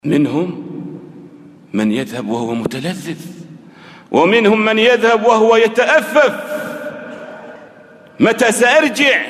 منهم من يذهب وهو متلذذ، ومنهم من يذهب وهو يتأفف: متى سأرجع؟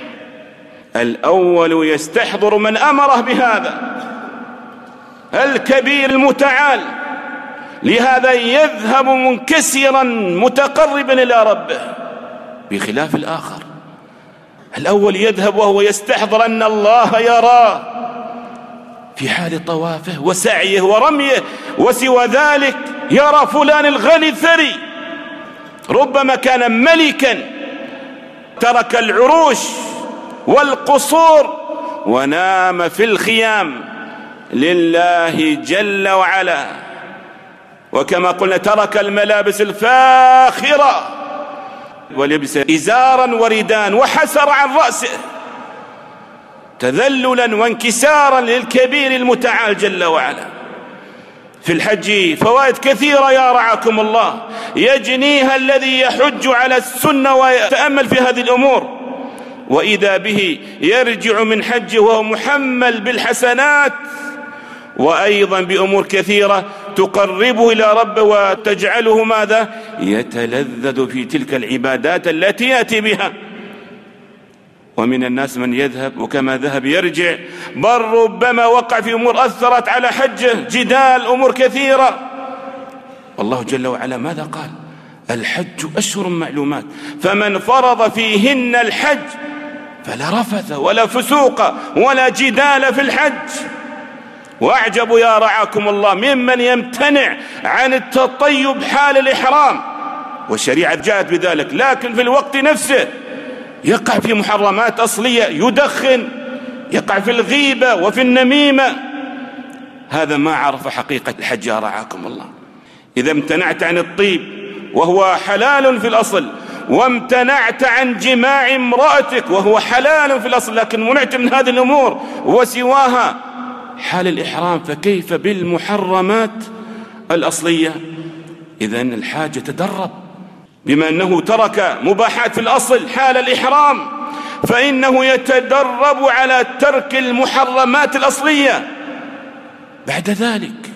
الأول يستحضر من أمره بهذا، الكبير المتعال، لهذا يذهب منكسرا متقربا إلى ربه، بخلاف الآخر. الأول يذهب وهو يستحضر أن الله يراه في حال طوافه وسعيه ورميه، وسوى ذلك يرى فلان الغني الثري، ربما كان ملكا ترك العروش والقصور ونام في الخيام لله جل وعلا، وكما قلنا ترك الملابس الفاخرة ولبس إزارا وردان وحسر عن رأسه تذللا وانكسارا للكبير المتعال جل وعلا. في الحج فوائد كثيرة يا رعاكم الله يجنيها الذي يحج على السنة ويتأمل في هذه الأمور، وإذا به يرجع من حجه وهو محمل بالحسنات، وأيضا بأمور كثيرة تقربه إلى ربه وتجعله ماذا؟ يتلذذ في تلك العبادات التي يأتي بها. ومن الناس من يذهب وكما ذهب يرجع، بل ربما وقع في أمور أثرت على حجه، جدال، أمور كثيرة. والله جل وعلا ماذا قال؟ الحج أشهر معلومات، فمن فرض فيهن الحج فلا رفث ولا فسوق ولا جدال في الحج. وأعجب يا رعاكم الله ممن يمتنع عن التطيب حال الإحرام، والشريعة جاءت بذلك، لكن في الوقت نفسه يقع في محرمات أصلية، يدخن، يقع في الغيبة وفي النميمة. هذا ما عرف حقيقة الحج يا رعاكم الله. إذا امتنعت عن الطيب وهو حلال في الأصل، وامتنعت عن جماع امرأتك وهو حلال في الأصل، لكن منعت من هذه الأمور وسواها حال الإحرام، فكيف بالمحرمات الأصلية؟ إذن الحاج تدرب، بما أنه ترك مباحات في الأصل حال الإحرام، فإنه يتدرب على ترك المحرمات الأصلية بعد ذلك.